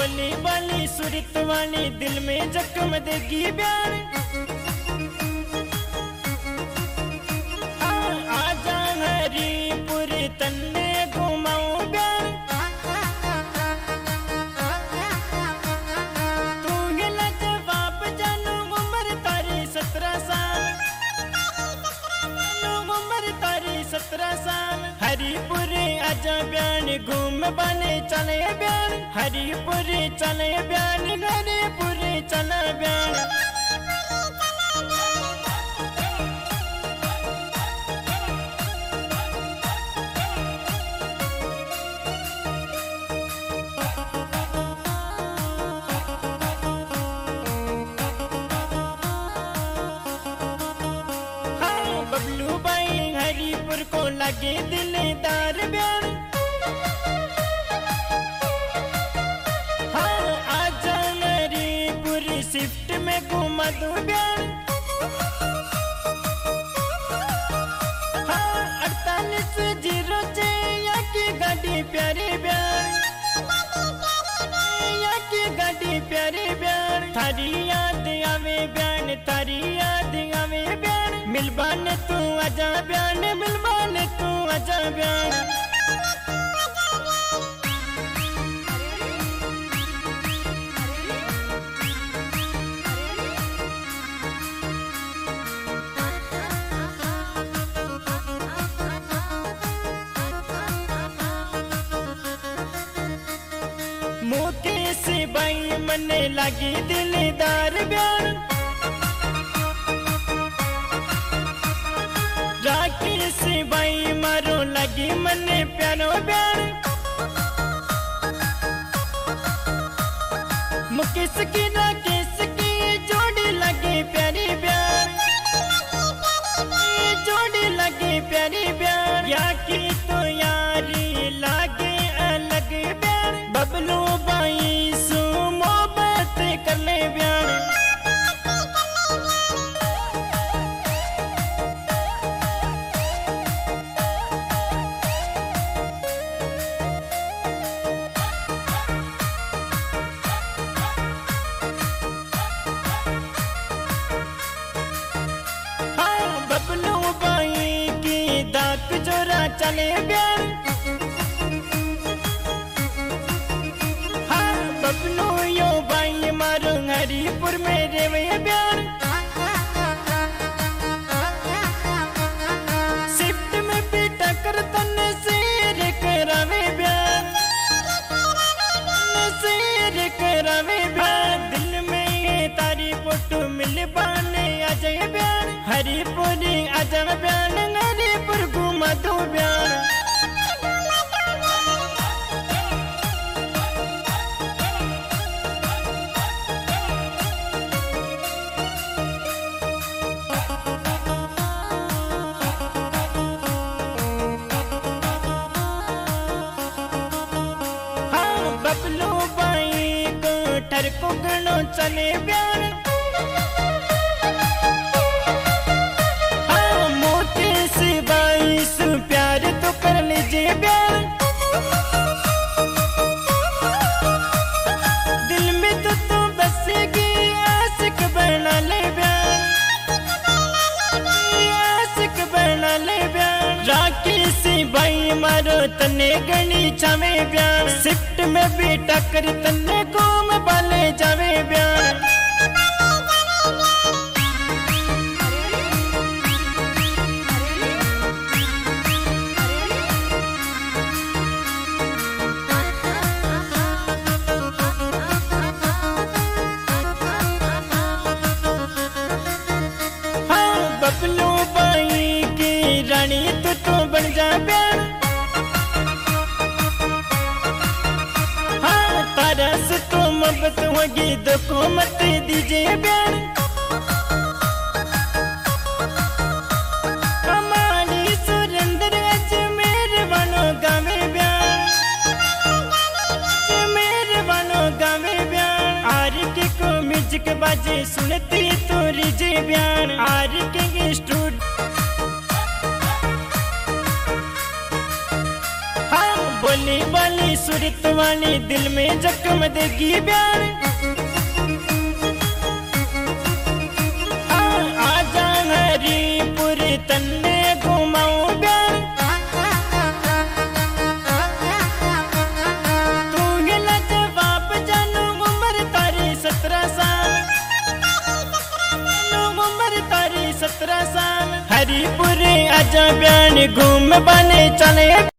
बोली वाली सुरत वाली दिल में जख्म देगी प्यार। आजा हरिपुर तन्ने घुमाऊं प्यार। तू गिला जवाब जानू उम्र तारी 17 साल। उम्र तारी 17 साल। हरिपुर आजा ब्यान घूम बने चले ब्यान। हरिपुर चले ब्यान हरिपुर चला ब्यान। हाँ बबलू भाई हरिपुर को लगे दिलदार ब्यान। शिफ्ट में घुमा दो ब्यान। हाँ 4806 की गाड़ी प्यारी ब्यान। की गाड़ी प्यारी ब्यान। थारी याद आवे ब्यान थारी याद आवे ब्यान। मिलबान तू आजा ब्यान मिलबान तू आजा ब्यान। मुकेश भाई मने लगी दिलदार ब्यान। राकेश भाई मारो लगी मने प्यारो ब्यान। मुकेश की राकेश की जोड़ी लगी प्यारी ब्यान। जोड़ी लगी प्यारी ब्यान। या की तो यारी लागे अलग ब्यान। बबलू भाई सु मोहब्बत कर ले ब्यान। हाँ बबलू भाई की दाक जोरा चले ब्यान। बबलू यो भाई मारो हरिपुर में रेवे ब्यान। शिफ्ट में भी टक्कर तन शेर करावे ब्यान। शेर करावे ब्यान। दिल में तारी फोटो मिल पाने आ जाए ब्यान। हरिपुर आजा ब्यान हरिपुर घुमा दो ब्यान। बबलू भाई को ठर को गणो चले ब्यान। हाँ मोटे से भाई से प्यार तो कर लीजिए ब्यान। दिल में तो बसेगी आशिक बना ले ब्यान। आशिक बना ले ब्यान। राकेश भाई मारो तने गणी छावे ब्यान। शिफ्ट में भी टक्कर तने घूम बाले जावे ब्यान। हाँ बबलू भाई की रानी तो बन जा ब्यान। तरस तो मोहब्बत होगी दुखों मत दीजिए ब्यान। हमारी सुरेंद्र अजमेर वालों गावे ब्यान। अजमेर वालों गावे ब्यान। आर के को म्यूजिक बाजे सुनती तो रिजे ब्यान। आर के स्टूडियो हाँ भोली वाली सूरत वाली दिल में जख्म देगी प्यार। आजा हरिपुर तन्ने घुमाऊं प्यार। तू ही लाजवाब जानू उम्र तारी 17 साल, उम्र तारी 17 साल। हरिपुर आजा प्यार घूम बने चले।